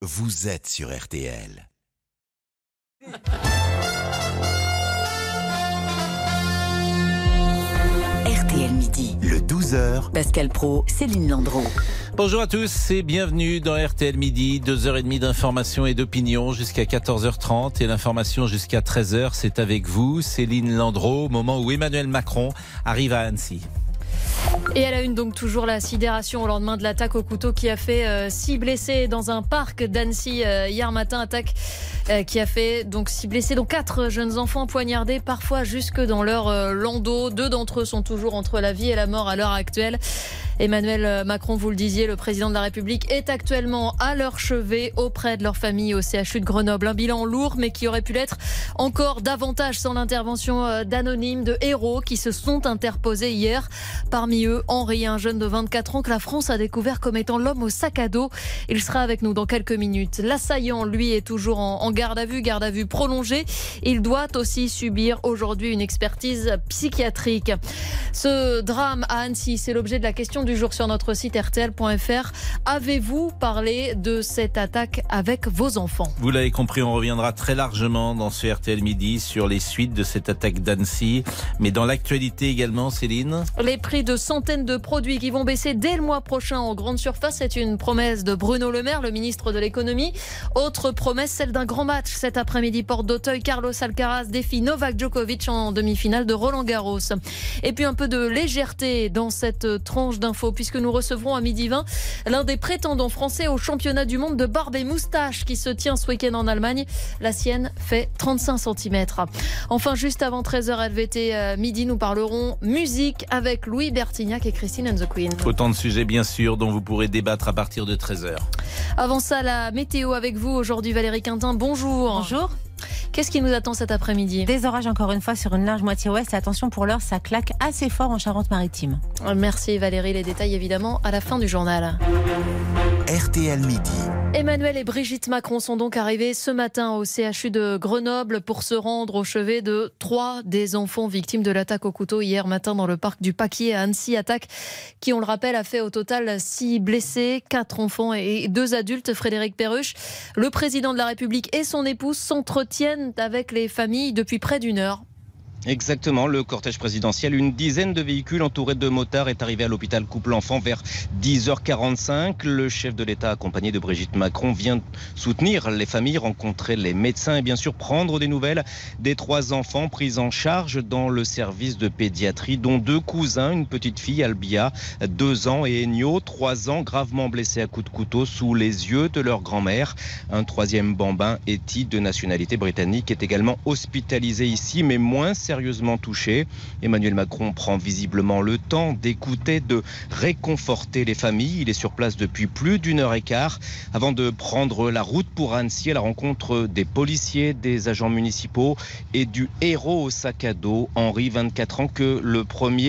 vous êtes sur RTL. RTL Midi. Le 12h. Pascal Praud, Céline Landreau. Bonjour à tous et bienvenue dans RTL Midi, 2h30 d'information et d'opinion jusqu'à 14h30 et l'information jusqu'à 13h, c'est avec vous, Céline Landreau, au moment où Emmanuel Macron arrive à Annecy. Et à la une, donc toujours la sidération au lendemain de l'attaque au couteau qui a fait 6 blessés dans un parc d'Annecy hier matin. Attaque qui a fait donc 6 blessés, dont 4 jeunes enfants poignardés, parfois jusque dans leur landau. 2 d'entre eux sont toujours entre la vie et la mort à l'heure actuelle. Emmanuel Macron, vous le disiez, le président de la République est actuellement à leur chevet auprès de leur famille au CHU de Grenoble. Un bilan lourd mais qui aurait pu l'être encore davantage sans l'intervention d'anonymes, de héros qui se sont interposés hier. Parmi eux, Henri, un jeune de 24 ans que la France a découvert comme étant l'homme au sac à dos. Il sera avec nous dans quelques minutes. L'assaillant, lui, est toujours en garde à vue prolongée. Il doit aussi subir aujourd'hui une expertise psychiatrique. Ce drame à Annecy, c'est l'objet de la question du jour sur notre site rtl.fr. Avez-vous parlé de cette attaque avec vos enfants ? Vous l'avez compris, on reviendra très largement dans ce RTL Midi sur les suites de cette attaque d'Annecy. Mais dans l'actualité également, Céline ? Les prix de centaines de produits qui vont baisser dès le mois prochain en grande surface, c'est une promesse de Bruno Le Maire, le ministre de l'économie. Autre promesse, celle d'un grand match cet après-midi, porte d'Auteuil. Carlos Alcaraz défie Novak Djokovic en demi-finale de Roland-Garros. Et puis un peu de légèreté dans cette tranche d'infos, puisque nous recevrons à 12h20 l'un des prétendants français au championnat du monde de barbe et moustache qui se tient ce week-end en Allemagne. La sienne fait 35 cm. Enfin, juste avant 13h LVT midi, nous parlerons musique avec Louis Bertignac et Christine and the Queen. Autant de sujets bien sûr dont vous pourrez débattre à partir de 13h. Avant ça, la météo avec vous aujourd'hui, Valérie Quintin. Bonjour. Bonjour. Qu'est-ce qui nous attend cet après-midi ? Des orages encore une fois sur une large moitié ouest. Attention, pour l'heure, ça claque assez fort en Charente-Maritime. Merci Valérie, les détails évidemment à la fin du journal. RTL Midi. Emmanuel et Brigitte Macron sont donc arrivés ce matin au CHU de Grenoble pour se rendre au chevet de 3 des enfants victimes de l'attaque au couteau hier matin dans le parc du Paquier à Annecy. Attaque qui, on le rappelle, a fait au total 6 blessés, 4 enfants et 2 adultes. Frédéric Perruche, le président de la République et son épouse s'entretiennent avec les familles depuis près d'une heure. Exactement, le cortège présidentiel, une dizaine de véhicules entourés de motards est arrivé à l'hôpital Couple-Enfant vers 10h45. Le chef de l'État, accompagné de Brigitte Macron, vient soutenir les familles, rencontrer les médecins et bien sûr prendre des nouvelles des 3 enfants pris en charge dans le service de pédiatrie, dont 2 cousins, une petite fille, Albia, 2 ans, et Ennio, 3 ans, gravement blessés à coups de couteau sous les yeux de leur grand-mère. Un 3e bambin, Etty, de nationalité britannique, est également hospitalisé ici, mais moins sérieusement touché. Emmanuel Macron prend visiblement le temps d'écouter, de réconforter les familles. Il est sur place depuis plus d'1h15 avant de prendre la route pour Annecy à la rencontre des policiers, des agents municipaux et du héros au sac à dos, Henri, 24 ans, le premier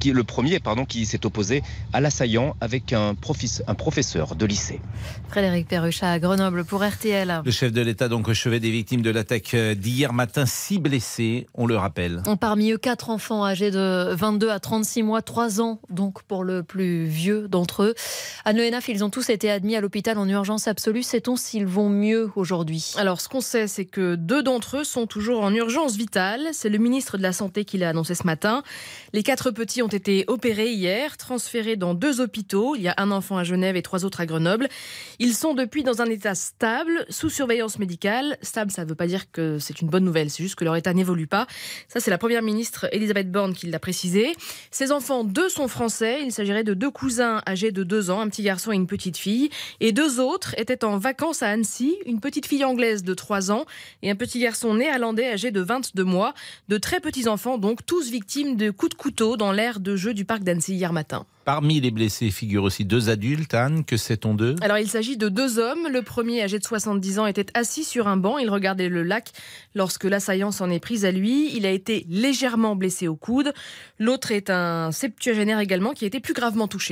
qui s'est opposé à l'assaillant avec un professeur de lycée. Frédéric Perruche à Grenoble pour RTL. Le chef de l'État donc au chevet des victimes de l'attaque d'hier matin, 6 blessés, on le rappelle. Parmi eux, 4 enfants âgés de 22 à 36 mois, 3 ans donc pour le plus vieux d'entre eux. À Neuenaf, ils ont tous été admis à l'hôpital en urgence absolue. Sait-on s'ils vont mieux aujourd'hui ? Alors, ce qu'on sait, c'est que 2 d'entre eux sont toujours en urgence vitale. C'est le ministre de la Santé qui l'a annoncé ce matin. Les 4 petits ont été opérés hier, transférés dans 2 hôpitaux. Il y a un enfant à Genève et 3 autres à Grenoble. Ils sont depuis dans un état stable, sous surveillance médicale. Stable, ça ne veut pas dire que c'est une bonne nouvelle, c'est juste que leur état n'évolue pas. Ça, c'est la première ministre Elisabeth Borne qui l'a précisé. Ces enfants, 2 sont français. Il s'agirait de 2 cousins âgés de 2 ans, un petit garçon et une petite fille. Et 2 autres étaient en vacances à Annecy. Une petite fille anglaise de 3 ans et un petit garçon néerlandais âgé de 22 mois. De très petits enfants, donc, tous victimes de coups de couteau dans l'aire de jeu du parc d'Annecy hier matin. Parmi les blessés figurent aussi 2 adultes. Anne, que sait-on d'eux ? Alors, il s'agit de 2 hommes. Le premier, âgé de 70 ans, était assis sur un banc. Il regardait le lac lorsque l'assaillant s'en est pris à lui. Il a été légèrement blessé au coude. L'autre est un septuagénaire également qui a été plus gravement touché.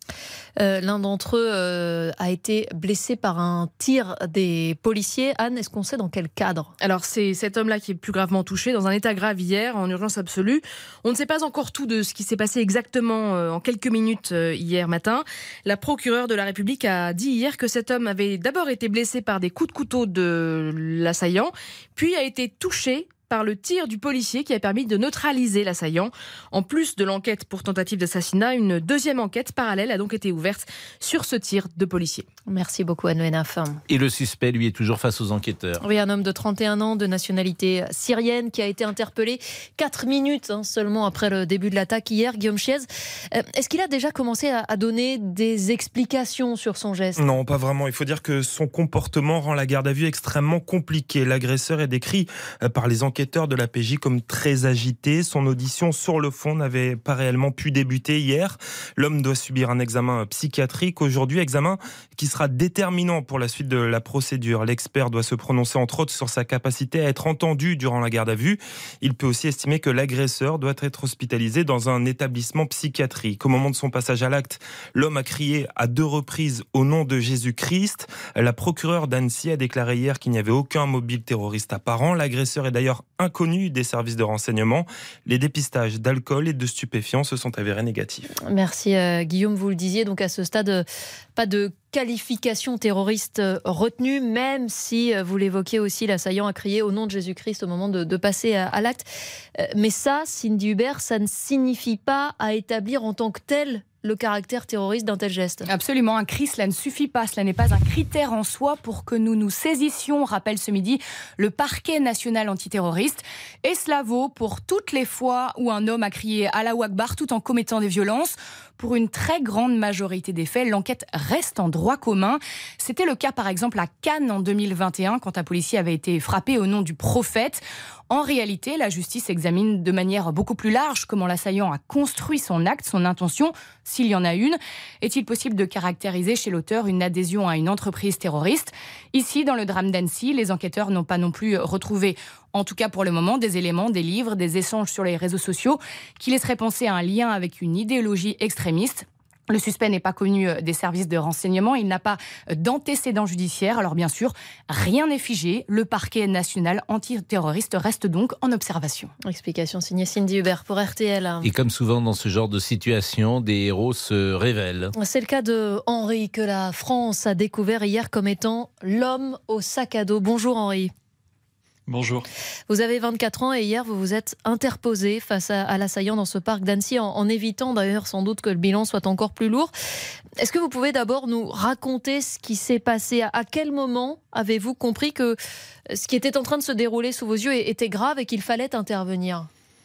L'un d'entre eux a été blessé par un tir des policiers. Anne, est-ce qu'on sait dans quel cadre ? Alors c'est cet homme-là qui est plus gravement touché, dans un état grave hier, en urgence absolue. On ne sait pas encore tout de ce qui s'est passé exactement en quelques minutes hier matin. La procureure de la République a dit hier que cet homme avait d'abord été blessé par des coups de couteau de l'assaillant, puis a été touché par le tir du policier qui a permis de neutraliser l'assaillant. En plus de l'enquête pour tentative d'assassinat, une deuxième enquête parallèle a donc été ouverte sur ce tir de policier. Merci beaucoup Anne Le Hénaf. Et le suspect, lui, est toujours face aux enquêteurs. Oui, un homme de 31 ans de nationalité syrienne qui a été interpellé 4 minutes seulement après le début de l'attaque hier. Guillaume Chiez, est-ce qu'il a déjà commencé à donner des explications sur son geste ? Non, pas vraiment. Il faut dire que son comportement rend la garde à vue extrêmement compliquée. L'agresseur est décrit par les enquêteurs de la PJ comme très agité. Son audition sur le fond n'avait pas réellement pu débuter hier. L'homme doit subir un examen psychiatrique aujourd'hui, examen qui sera déterminant pour la suite de la procédure. L'expert doit se prononcer entre autres sur sa capacité à être entendu durant la garde à vue. Il peut aussi estimer que l'agresseur doit être hospitalisé dans un établissement psychiatrique. Au moment de son passage à l'acte, l'homme a crié à 2 reprises au nom de Jésus-Christ. La procureure d'Annecy a déclaré hier qu'il n'y avait aucun mobile terroriste apparent. L'agresseur est d'ailleurs inconnu des services de renseignement. Les dépistages d'alcool et de stupéfiants se sont avérés négatifs. Merci Guillaume, vous le disiez, donc à ce stade, pas de qualification terroriste retenue, même si, vous l'évoquiez aussi, l'assaillant a crié au nom de Jésus-Christ au moment de passer à l'acte. Mais ça, Cindy Hubert, ça ne signifie pas à établir en tant que tel le caractère terroriste d'un tel geste. Absolument, un cri, cela ne suffit pas. Cela n'est pas un critère en soi pour que nous nous saisissions, rappelle ce midi le parquet national antiterroriste. Et cela vaut pour toutes les fois où un homme a crié « Allahu Akbar » tout en commettant des violences. Pour une très grande majorité des faits, l'enquête reste en droit commun. C'était le cas par exemple à Cannes en 2021, quand un policier avait été frappé au nom du prophète. En réalité, la justice examine de manière beaucoup plus large comment l'assaillant a construit son acte, son intention, s'il y en a une. Est-il possible de caractériser chez l'auteur une adhésion à une entreprise terroriste ? Ici, dans le drame d'Annecy, les enquêteurs n'ont pas non plus retrouvé, en tout cas pour le moment, des éléments, des livres, des échanges sur les réseaux sociaux qui laisseraient penser à un lien avec une idéologie extrémiste. Le suspect n'est pas connu des services de renseignement, il n'a pas d'antécédent judiciaire. Alors bien sûr, rien n'est figé. Le parquet national antiterroriste reste donc en observation. Explication signée Cindy Hubert pour RTL. Et comme souvent dans ce genre de situation, des héros se révèlent. C'est le cas de Henri, que la France a découvert hier comme étant l'homme au sac à dos. Bonjour Henri. Bonjour. Vous avez 24 ans et hier vous vous êtes interposé face à l'assaillant dans ce parc d'Annecy en évitant d'ailleurs sans doute que le bilan soit encore plus lourd. Est-ce que vous pouvez d'abord nous raconter ce qui s'est passé ? À quel moment avez-vous compris que ce qui était en train de se dérouler sous vos yeux était grave et qu'il fallait intervenir ?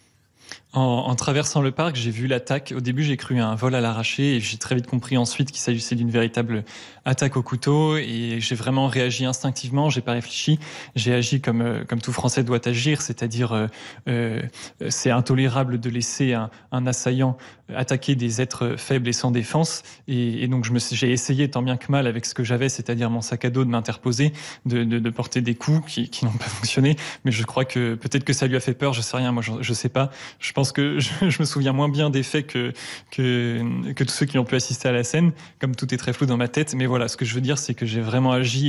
En traversant le parc, j'ai vu l'attaque. Au début, j'ai cru à un vol à l'arraché et j'ai très vite compris ensuite qu'il s'agissait d'une véritable attaque au couteau et j'ai vraiment réagi instinctivement, j'ai pas réfléchi. J'ai agi comme tout Français doit agir, c'est-à-dire c'est intolérable de laisser un assaillant attaquer des êtres faibles et sans défense et donc j'ai essayé tant bien que mal avec ce que j'avais, c'est-à-dire mon sac à dos, de m'interposer, de porter des coups qui n'ont pas fonctionné, mais je crois que peut-être que ça lui a fait peur, je sais rien, moi je sais pas. Je pense que je me souviens moins bien des faits que tous ceux qui ont pu assister à la scène, comme tout est très flou dans ma tête. Mais voilà, ce que je veux dire, c'est que j'ai vraiment agi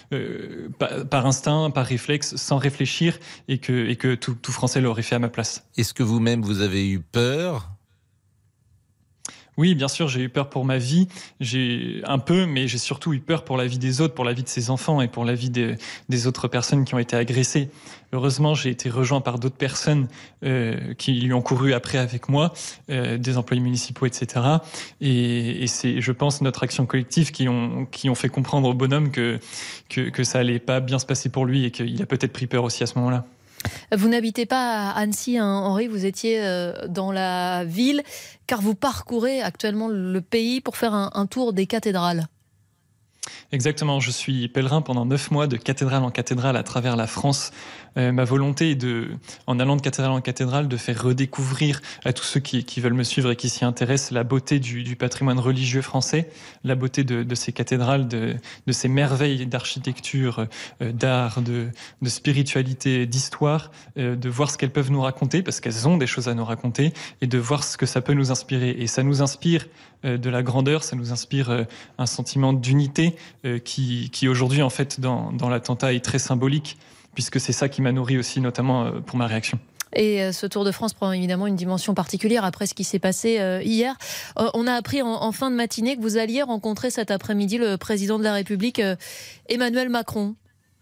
par instinct, par réflexe, sans réfléchir, et que tout Français l'aurait fait à ma place. Est-ce que vous-même, vous avez eu peur ? Oui, bien sûr, j'ai eu peur pour ma vie, j'ai un peu, mais j'ai surtout eu peur pour la vie des autres, pour la vie de ses enfants et pour la vie des autres personnes qui ont été agressées. Heureusement, j'ai été rejoint par d'autres personnes qui lui ont couru après avec moi, des employés municipaux, etc. Et c'est, je pense, notre action collective qui ont fait comprendre au bonhomme que ça allait pas bien se passer pour lui et qu'il a peut-être pris peur aussi à ce moment-là. Vous n'habitez pas à Annecy, Henri, vous étiez dans la ville, car vous parcourez actuellement le pays pour faire un tour des cathédrales. Exactement, je suis pèlerin pendant 9 mois de cathédrale en cathédrale à travers la France. Ma volonté est en allant de cathédrale en cathédrale, de faire redécouvrir à tous ceux qui veulent me suivre et qui s'y intéressent la beauté du patrimoine religieux français, la beauté de ces cathédrales, de ces merveilles d'architecture, d'art, de spiritualité, d'histoire, de voir ce qu'elles peuvent nous raconter, parce qu'elles ont des choses à nous raconter, et de voir ce que ça peut nous inspirer. Et ça nous inspire de la grandeur, ça nous inspire un sentiment d'unité qui aujourd'hui, en fait, dans l'attentat est très symbolique, puisque c'est ça qui m'a nourri aussi, notamment pour ma réaction. Et ce Tour de France prend évidemment une dimension particulière après ce qui s'est passé hier. On a appris en fin de matinée que vous alliez rencontrer cet après-midi le président de la République, Emmanuel Macron.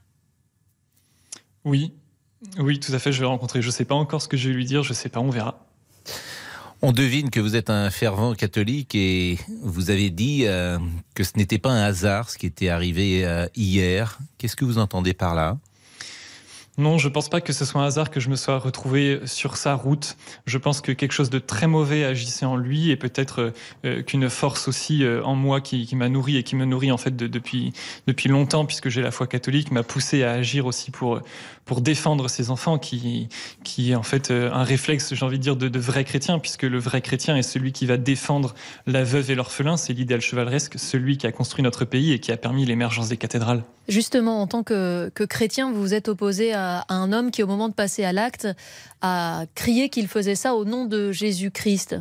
Oui, tout à fait, je vais le rencontrer. Je ne sais pas encore ce que je vais lui dire, je ne sais pas, on verra. On devine que vous êtes un fervent catholique et vous avez dit que ce n'était pas un hasard ce qui était arrivé hier. Qu'est-ce que vous entendez par là ? Non, je ne pense pas que ce soit un hasard que je me sois retrouvé sur sa route. Je pense que quelque chose de très mauvais agissait en lui et peut-être qu'une force aussi en moi qui m'a nourri et qui me nourrit en fait depuis longtemps, puisque j'ai la foi catholique, m'a poussé à agir aussi pour défendre ces enfants qui est en fait un réflexe, j'ai envie de dire, de vrai chrétien, puisque le vrai chrétien est celui qui va défendre la veuve et l'orphelin. C'est l'idéal chevaleresque, celui qui a construit notre pays et qui a permis l'émergence des cathédrales. Justement, en tant que chrétien, vous vous êtes opposé à un homme qui, au moment de passer à l'acte, a crié qu'il faisait ça au nom de Jésus-Christ.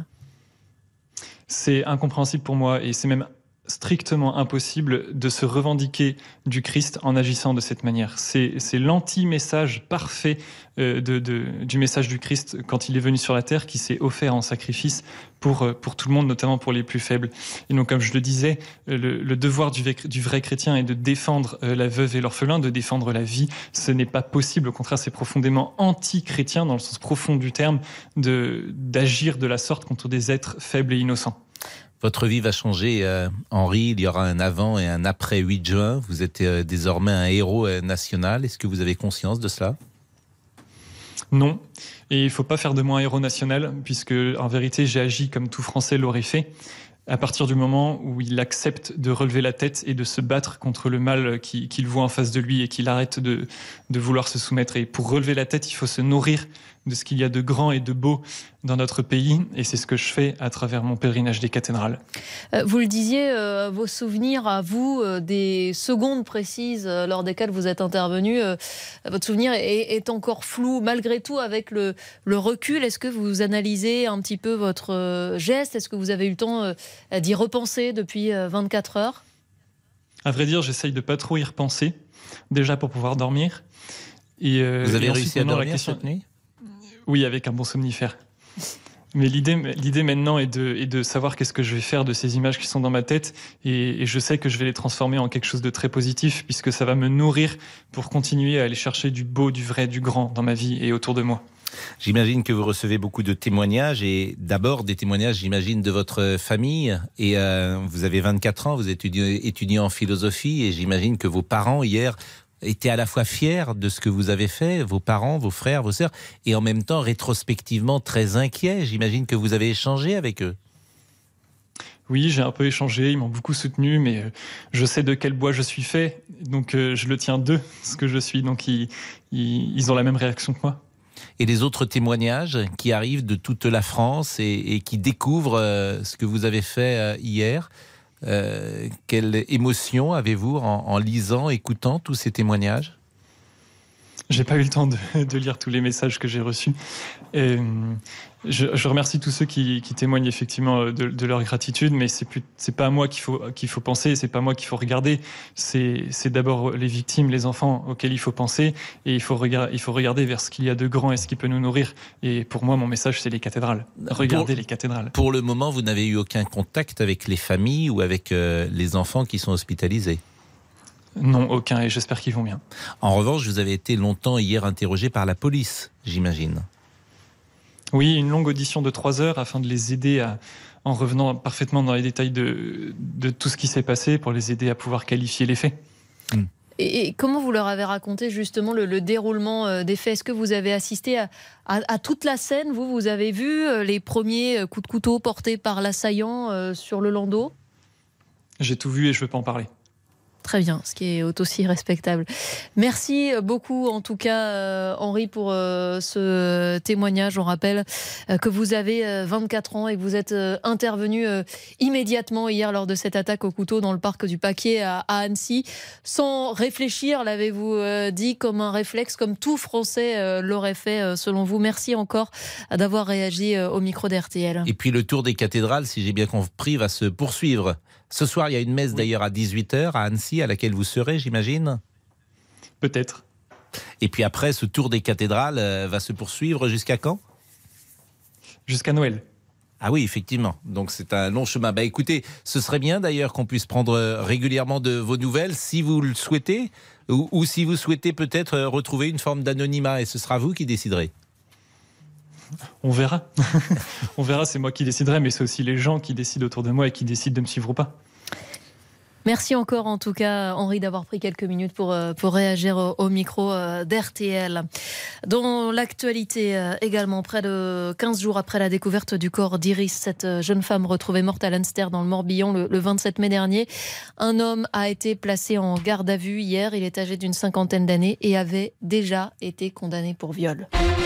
C'est incompréhensible pour moi et c'est même strictement impossible de se revendiquer du Christ en agissant de cette manière. C'est l'anti-message parfait du message du Christ quand il est venu sur la terre, qui s'est offert en sacrifice pour tout le monde, notamment pour les plus faibles. Et donc, comme je le disais, le devoir du vrai chrétien est de défendre la veuve et l'orphelin, de défendre la vie. Ce n'est pas possible, au contraire, c'est profondément anti-chrétien, dans le sens profond du terme, d'agir de la sorte contre des êtres faibles et innocents. Votre vie va changer, Henri. Il y aura un avant et un après 8 juin. Vous êtes désormais un héros national. Est-ce que vous avez conscience de cela ? Non. Et il ne faut pas faire de moi un héros national, puisque en vérité, j'ai agi comme tout Français l'aurait fait, à partir du moment où il accepte de relever la tête et de se battre contre le mal qu'il voit en face de lui et qu'il arrête de vouloir se soumettre. Et pour relever la tête, il faut se nourrir de ce qu'il y a de grand et de beau dans notre pays, et c'est ce que je fais à travers mon pèlerinage des cathédrales. Vous le disiez, vos souvenirs à vous, des secondes précises lors desquelles vous êtes intervenu, votre souvenir est encore flou, malgré tout, avec le recul. Est-ce que vous analysez un petit peu votre geste ? Est-ce que vous avez eu le temps d'y repenser depuis 24 heures ? À vrai dire, j'essaye de ne pas trop y repenser, déjà pour pouvoir dormir. Et, vous avez réussi à dormir cette nuit ? Oui, avec un bon somnifère. Mais l'idée maintenant est de savoir qu'est-ce que je vais faire de ces images qui sont dans ma tête, et je sais que je vais les transformer en quelque chose de très positif, puisque ça va me nourrir pour continuer à aller chercher du beau, du vrai, du grand dans ma vie et autour de moi. J'imagine que vous recevez beaucoup de témoignages, et d'abord des témoignages, j'imagine, de votre famille. Et vous avez 24 ans, vous êtes étudiant en philosophie, et j'imagine que vos parents hier étaient à la fois fiers de ce que vous avez fait, vos parents, vos frères, vos sœurs, et en même temps rétrospectivement très inquiets. J'imagine que vous avez échangé avec eux. Oui, j'ai un peu échangé, ils m'ont beaucoup soutenu, mais je sais de quel bois je suis fait, donc je le tiens d'eux, ce que je suis, donc ils ont la même réaction que moi. Et les autres témoignages qui arrivent de toute la France et qui découvrent ce que vous avez fait hier, quelle émotion avez-vous en lisant, écoutant tous ces témoignages ? J'ai pas eu le temps de lire tous les messages que j'ai reçus. Et je remercie tous ceux qui témoignent effectivement de leur gratitude, mais c'est pas à moi qu'il faut penser, c'est pas à moi qu'il faut regarder. C'est d'abord les victimes, les enfants auxquels il faut penser, et il faut regarder vers ce qu'il y a de grand et ce qui peut nous nourrir. Et pour moi, mon message, c'est les cathédrales. Regardez les cathédrales. Pour le moment, vous n'avez eu aucun contact avec les familles ou avec les enfants qui sont hospitalisés ? Non, aucun, et j'espère qu'ils vont bien. En revanche, vous avez été longtemps hier interrogé par la police, j'imagine. Oui, une longue audition de 3 heures afin de les aider en revenant parfaitement dans les détails de tout ce qui s'est passé, pour les aider à pouvoir qualifier les faits. Et comment vous leur avez raconté justement le déroulement des faits ? Est-ce que vous avez assisté à toute la scène ? Vous avez vu les premiers coups de couteau portés par l'assaillant sur le landau ? J'ai tout vu et je ne veux pas en parler. Très bien, ce qui est aussi respectable. Merci beaucoup en tout cas Henri pour ce témoignage. On rappelle que vous avez 24 ans et que vous êtes intervenu immédiatement hier lors de cette attaque au couteau dans le parc du Paquier à Annecy. Sans réfléchir, l'avez-vous dit, comme un réflexe, comme tout Français l'aurait fait selon vous. Merci encore d'avoir réagi au micro d'RTL. Et puis le tour des cathédrales, si j'ai bien compris, va se poursuivre. Ce soir, il y a une messe d'ailleurs à 18h à Annecy, à laquelle vous serez, j'imagine ? Peut-être. Et puis après, ce tour des cathédrales va se poursuivre jusqu'à quand ? Jusqu'à Noël. Ah oui, effectivement. Donc c'est un long chemin. Bah écoutez, ce serait bien d'ailleurs qu'on puisse prendre régulièrement de vos nouvelles, si vous le souhaitez, ou si vous souhaitez peut-être retrouver une forme d'anonymat, et ce sera vous qui déciderez. On verra. On verra, c'est moi qui déciderai, mais c'est aussi les gens qui décident autour de moi et qui décident de me suivre ou pas. Merci encore en tout cas Henri d'avoir pris quelques minutes pour réagir au micro d'RTL. Dans l'actualité également, près de 15 jours après la découverte du corps d'Iris, cette jeune femme retrouvée morte à Lanster dans le Morbihan le 27 mai dernier, un homme a été placé en garde à vue hier. Il est âgé d'une 50aine d'années et avait déjà été condamné pour viol.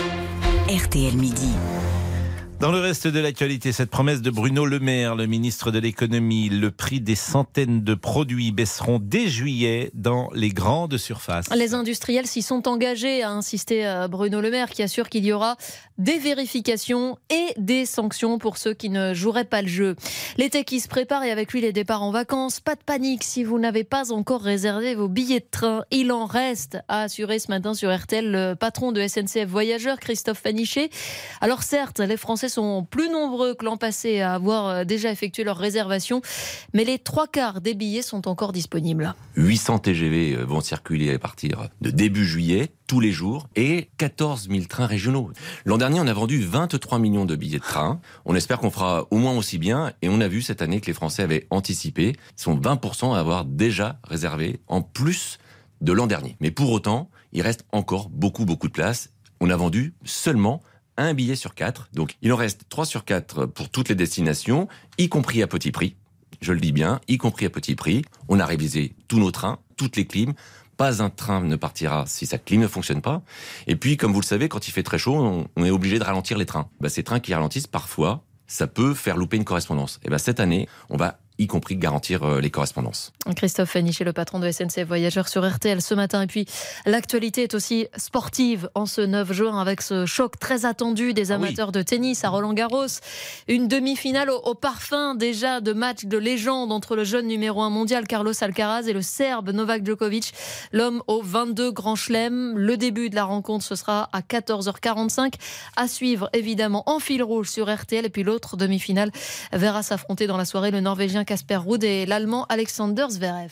RTL Midi. Dans le reste de l'actualité, cette promesse de Bruno Le Maire, le ministre de l'économie, le prix des centaines de produits baisseront dès juillet dans les grandes surfaces. Les industriels s'y sont engagés, a insisté Bruno Le Maire, qui assure qu'il y aura des vérifications et des sanctions pour ceux qui ne joueraient pas le jeu. L'été qui se prépare et avec lui les départs en vacances. Pas de panique si vous n'avez pas encore réservé vos billets de train. Il en reste, a assuré ce matin sur RTL le patron de SNCF Voyageurs, Christophe Paniché. Alors certes, les Français sont plus nombreux que l'an passé à avoir déjà effectué leur réservation, mais les 3/4 des billets sont encore disponibles. 800 TGV vont circuler à partir de début juillet, tous les jours, et 14 000 trains régionaux. L'an dernier, on a vendu 23 millions de billets de train. On espère qu'on fera au moins aussi bien, et on a vu cette année que les Français avaient anticipé. Ils sont 20% à avoir déjà réservé, en plus de l'an dernier. Mais pour autant, il reste encore beaucoup de places. On a vendu seulement un billet sur 4. Donc, il en reste 3 sur 4 pour toutes les destinations, y compris à petit prix. Je le dis bien, y compris à petit prix. On a révisé tous nos trains, toutes les clims. Pas un train ne partira si sa clim ne fonctionne pas. Et puis, comme vous le savez, quand il fait très chaud, on est obligé de ralentir les trains. Ces trains qui ralentissent, parfois, ça peut faire louper une correspondance. Et cette année, on va y compris garantir les correspondances. Christophe Paniché, le patron de SNCF Voyageurs sur RTL ce matin. Et puis, l'actualité est aussi sportive en ce 9 juin avec ce choc très attendu des amateurs de tennis à Roland-Garros. Une demi-finale au parfum déjà de match de légende entre le jeune numéro 1 mondial Carlos Alcaraz et le Serbe Novak Djokovic, l'homme aux 22 grands chelems. Le début de la rencontre, ce sera à 14h45. À suivre évidemment en fil rouge sur RTL. Et puis l'autre demi-finale verra s'affronter dans la soirée le Norvégien Casper Ruud et l'Allemand Alexander Zverev.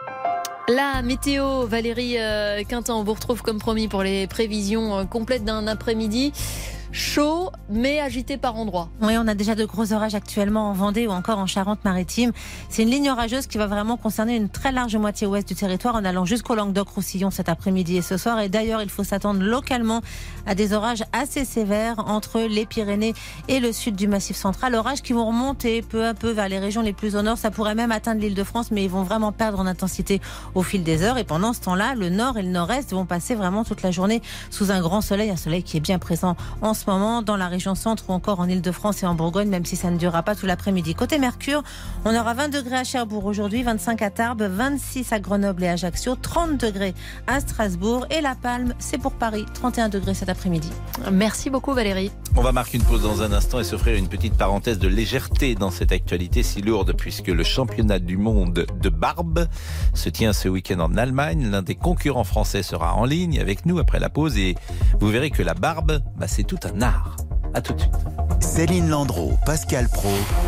La météo, Valérie Quintin, on vous retrouve comme promis pour les prévisions complètes d'un après-midi. Chaud, mais agité par endroits. Oui, on a déjà de gros orages actuellement en Vendée ou encore en Charente-Maritime. C'est une ligne orageuse qui va vraiment concerner une très large moitié ouest du territoire en allant jusqu'au Languedoc-Roussillon cet après-midi et ce soir. Et d'ailleurs, il faut s'attendre localement à des orages assez sévères entre les Pyrénées et le sud du Massif central. Orages qui vont remonter peu à peu vers les régions les plus au nord. Ça pourrait même atteindre l'Île-de-France, mais ils vont vraiment perdre en intensité au fil des heures. Et pendant ce temps-là, le nord et le nord-est vont passer vraiment toute la journée sous un grand soleil. Un soleil qui est bien présent en ce moment dans la région centre ou encore en Île-de-France et en Bourgogne, même si ça ne durera pas tout l'après-midi. Côté Mercure, on aura 20 degrés à Cherbourg aujourd'hui, 25 à Tarbes, 26 à Grenoble et Ajaccio, 30 degrés à Strasbourg et La Palme, c'est pour Paris, 31 degrés cet après-midi. Merci beaucoup Valérie. On va marquer une pause dans un instant et s'offrir une petite parenthèse de légèreté dans cette actualité si lourde, puisque le championnat du monde de barbe se tient ce week-end en Allemagne. L'un des concurrents français sera en ligne avec nous après la pause et vous verrez que la barbe, c'est tout un art. À tout de suite. Céline Landreau, Pascal Praud.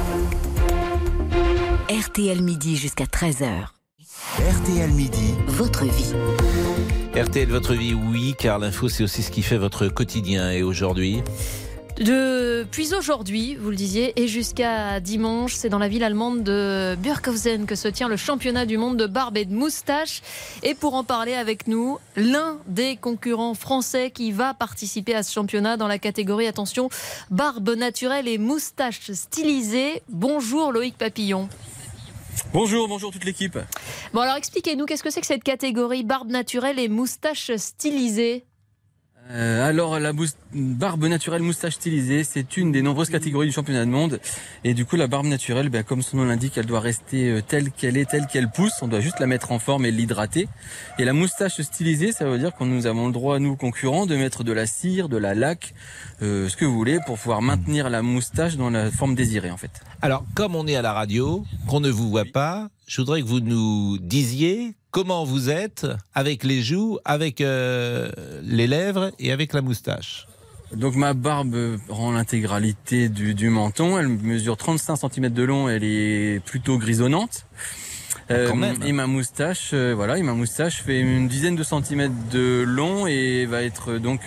RTL Midi jusqu'à 13h. RTL Midi. Votre vie. RTL Votre vie, oui, car l'info c'est aussi ce qui fait votre quotidien. Et aujourd'hui Depuis aujourd'hui, vous le disiez, et jusqu'à dimanche, c'est dans la ville allemande de Burghausen que se tient le championnat du monde de barbe et de moustache. Et pour en parler avec nous, l'un des concurrents français qui va participer à ce championnat dans la catégorie, attention, barbe naturelle et moustache stylisée. Bonjour Loïc Papillon. Bonjour toute l'équipe. Bon alors expliquez-nous, qu'est-ce que c'est que cette catégorie barbe naturelle et moustache stylisée ? Alors la barbe naturelle moustache stylisée, c'est une des nombreuses catégories du championnat du monde. Et du coup la barbe naturelle, comme son nom l'indique, elle doit rester telle qu'elle est, telle qu'elle pousse. On doit juste la mettre en forme et l'hydrater. Et la moustache stylisée, ça veut dire que nous avons le droit, nous concurrents, de mettre de la cire, de la laque, ce que vous voulez, pour pouvoir maintenir la moustache dans la forme désirée en fait. Alors comme on est à la radio, qu'on ne vous voit pas, je voudrais que vous nous disiez comment vous êtes avec les joues, avec les lèvres et avec la moustache. Donc ma barbe rend l'intégralité du menton. Elle mesure 35 cm de long, elle est plutôt grisonnante. Et ma moustache, fait une dizaine de centimètres de long et va être donc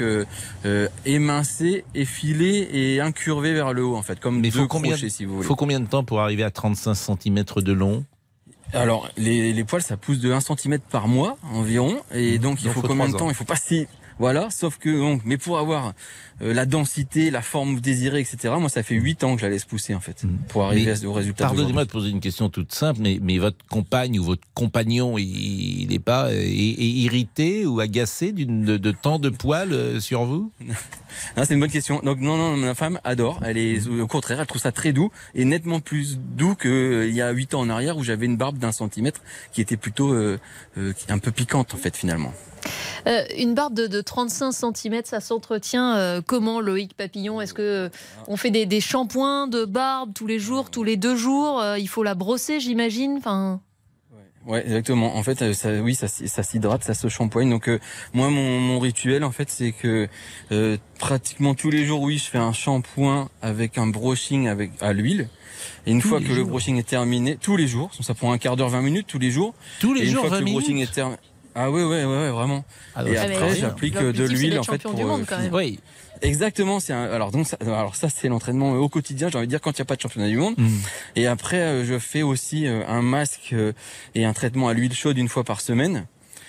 émincée, effilée et incurvée vers le haut en fait, comme deux crochets si vous voulez. Il faut combien de temps pour arriver à 35 cm de long ? Alors les poils ça pousse de 1 cm par mois environ, et donc il faut combien de temps ? Il faut pas si... Voilà, sauf que donc, mais pour avoir la densité, la forme désirée, etc. Moi, ça fait 8 ans que je la laisse pousser en fait, pour arriver au résultat. Pardonnez-moi de poser une question toute simple, mais votre compagne ou votre compagnon, il n'est pas irrité ou agacé de tant de poils sur vous ? Non, c'est une bonne question. Donc non, ma femme adore. Elle est au contraire, elle trouve ça très doux et nettement plus doux qu'il y a 8 ans en arrière où j'avais une barbe d'1 centimètre qui était plutôt un peu piquante en fait finalement. Une barbe de 35 cm, ça s'entretient comment, Loïc Papillon ? Est-ce que on fait des shampoings de barbe tous les jours, tous les 2 jours ? Il faut la brosser, j'imagine. Enfin... Ouais, exactement. En fait, ça s'hydrate, ça se shampoigne. Donc moi, mon rituel, en fait, c'est que pratiquement tous les jours, je fais un shampoing avec un brushing à l'huile. Et une fois que le brushing est terminé, tous les jours, ça prend un quart d'heure, 20 minutes tous les jours. Tous les jours, 20 minutes. Une fois que le brushing est terminé. Ah ouais, vraiment. Et après, j'applique de l'huile en fait pour. Oui. Exactement. Alors ça c'est l'entraînement au quotidien. J'ai envie de dire quand il n'y a pas de championnat du monde. Et après, je fais aussi un masque et un traitement à l'huile chaude une fois par semaine.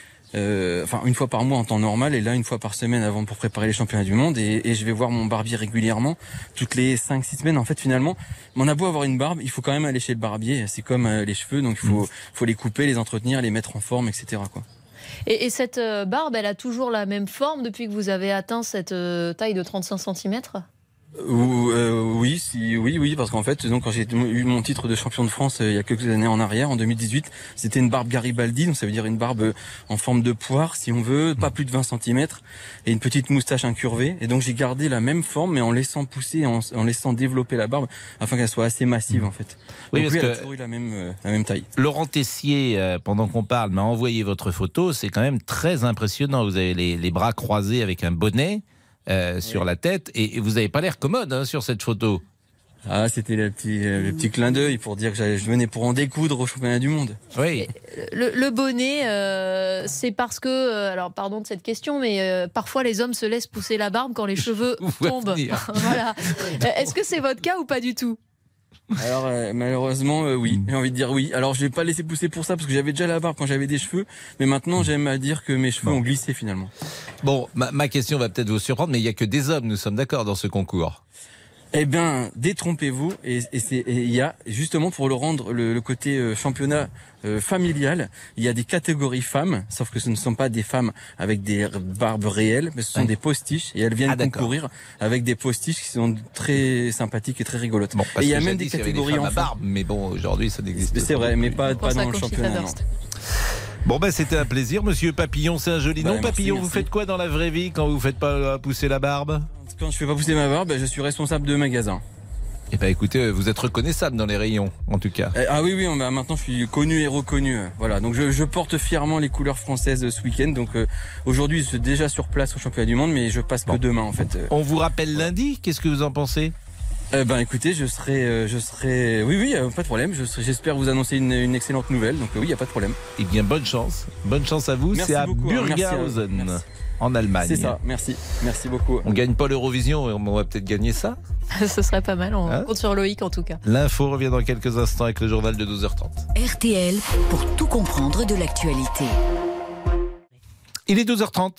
Une fois par mois en temps normal, et là une fois par semaine pour préparer les championnats du monde, et je vais voir mon barbier régulièrement toutes les 5-6 semaines en fait finalement. Mais on a beau avoir une barbe, il faut quand même aller chez le barbier, c'est comme les cheveux, donc il faut les couper, les entretenir, les mettre en forme, etc. quoi. Et cette barbe, elle a toujours la même forme depuis que vous avez atteint cette taille de 35 cm ? Oui, parce qu'en fait, donc quand j'ai eu mon titre de champion de France il y a quelques années en arrière, en 2018, c'était une barbe Garibaldi, donc ça veut dire une barbe en forme de poire, si on veut, pas plus de 20 cm, et une petite moustache incurvée. Et donc j'ai gardé la même forme, mais en laissant pousser, en laissant développer la barbe, afin qu'elle soit assez massive en fait. Oui, donc parce elle a toujours eu la même taille. Laurent Tessier, pendant qu'on parle, m'a envoyé votre photo. C'est quand même très impressionnant. Vous avez les bras croisés avec un bonnet sur la tête, et vous n'avez pas l'air commode sur cette photo. Ah, c'était le petit clin d'œil pour dire que je venais pour en découdre au championnat du monde. Oui. Le bonnet, c'est parce que, alors pardon de cette question, mais parfois les hommes se laissent pousser la barbe quand les cheveux tombent. Voilà. Est-ce que c'est votre cas ou pas du tout ? Alors malheureusement oui, j'ai envie de dire oui. Alors je l'ai pas laissé pousser pour ça parce que j'avais déjà la barbe quand j'avais des cheveux, mais maintenant j'aime à dire que mes cheveux ont glissé finalement. Bon, ma question va peut-être vous surprendre, mais il y a que des hommes, nous sommes d'accord, dans ce concours. Eh bien, détrompez-vous, et il y a justement pour le rendre le côté championnat familial, il y a des catégories femmes, sauf que ce ne sont pas des femmes avec des barbes réelles, mais ce sont des postiches, et elles viennent concourir avec des postiches qui sont très sympathiques et très rigolotes. Bon, et il y a même des catégories en barbe, mais bon, aujourd'hui ça n'existe pas. C'est vrai, mais pas dans le championnat. Bon c'était un plaisir, Monsieur Papillon, c'est un joli nom. Papillon, merci. Vous faites quoi dans la vraie vie quand vous faites pas pousser la barbe ? Quand je fais pas pousser ma barbe, je suis responsable de magasin. Eh ben écoutez, vous êtes reconnaissable dans les rayons, en tout cas. Ah oui, maintenant je suis connu et reconnu. Voilà, donc je porte fièrement les couleurs françaises ce week-end. Donc aujourd'hui, je suis déjà sur place au championnat du monde, mais je passe que demain en fait. On vous rappelle lundi, qu'est-ce que vous en pensez ? Écoutez, je serai, oui, pas de problème. J'espère vous annoncer une excellente nouvelle. Donc oui, il y a pas de problème. Eh bien, bonne chance à vous. Merci c'est à beaucoup, Burghausen. Merci. En Allemagne. C'est ça, merci beaucoup. On gagne pas l'Eurovision, on va peut-être gagner ça. Ce serait pas mal, on compte sur Loïc en tout cas. L'info revient dans quelques instants avec le journal de 12h30. RTL, pour tout comprendre de l'actualité. Il est 12h30.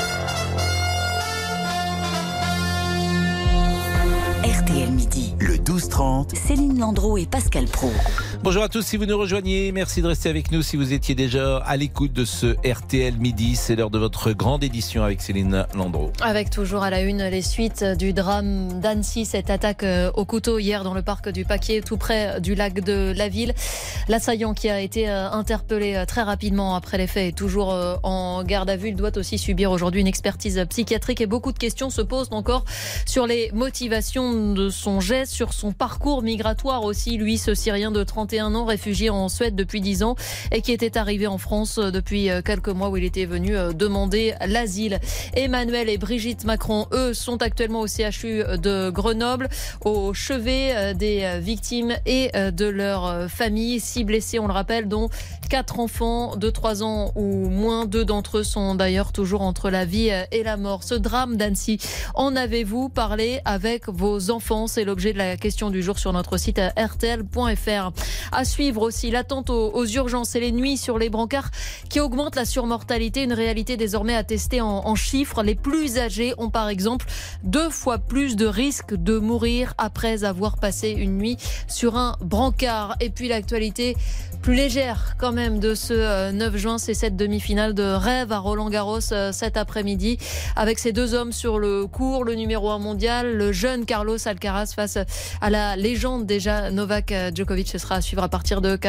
RTL Midi. Le 12 12h30. Céline Landreau et Pascal Praud. Bonjour à tous, si vous nous rejoignez, merci de rester avec nous. Si vous étiez déjà à l'écoute de ce RTL Midi, c'est l'heure de votre grande édition avec Céline Landreau. Avec toujours à la une les suites du drame d'Annecy, cette attaque au couteau hier dans le parc du Paquier, tout près du lac de la Ville. L'assaillant qui a été interpellé très rapidement après les faits est toujours en garde à vue. Il doit aussi subir aujourd'hui une expertise psychiatrique et beaucoup de questions se posent encore sur les motivations de son geste, sur son parcours migratoire aussi. Lui, ce Syrien de 31 ans, réfugié en Suède depuis 10 ans et qui était arrivé en France depuis quelques mois où il était venu demander l'asile. Emmanuel et Brigitte Macron, eux, sont actuellement au CHU de Grenoble, au chevet des victimes et de leurs familles. 6 blessés, on le rappelle, dont 4 enfants de 3 ans ou moins. 2 d'entre eux sont d'ailleurs toujours entre la vie et la mort. Ce drame d'Annecy, en avez-vous parlé avec vos enfants? C'est l'objet de la question du jour sur notre site rtl.fr. À suivre aussi l'attente aux urgences et les nuits sur les brancards qui augmentent la surmortalité. Une réalité désormais attestée en chiffres. Les plus âgés ont par exemple 2 fois plus de risques de mourir après avoir passé une nuit sur un brancard. Et puis l'actualité plus légère quand même de ce 9 juin, c'est cette demi-finale de rêve à Roland-Garros cet après-midi avec ces 2 hommes sur le court, le numéro 1 mondial, le jeune Carlos Alcaraz face à la légende déjà Novak Djokovic. Ce sera à suivre à partir de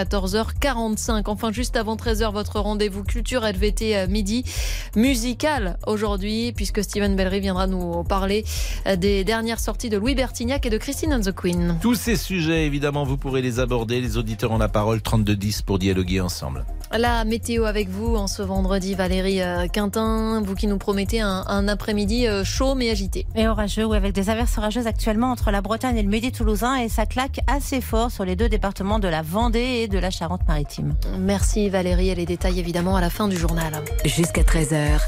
14h45. Enfin, juste avant 13h, votre rendez-vous culture LVT midi musical aujourd'hui, puisque Steven Bellery viendra nous parler des dernières sorties de Louis Bertignac et de Christine and the Queen. Tous ces sujets, évidemment, vous pourrez les aborder. Les auditeurs ont la parole, 3210 pour dialoguer ensemble. La météo avec vous en ce vendredi, Valérie Quintin, vous qui nous promettez un après-midi chaud mais agité. Et orageux, oui, avec des averses orageuses actuellement entre la Bretagne et le Midi toulousain, et ça claque assez fort sur les 2 départements de la Vendée et de la Charente-Maritime. Merci Valérie, et les détails évidemment à la fin du journal. Jusqu'à 13h.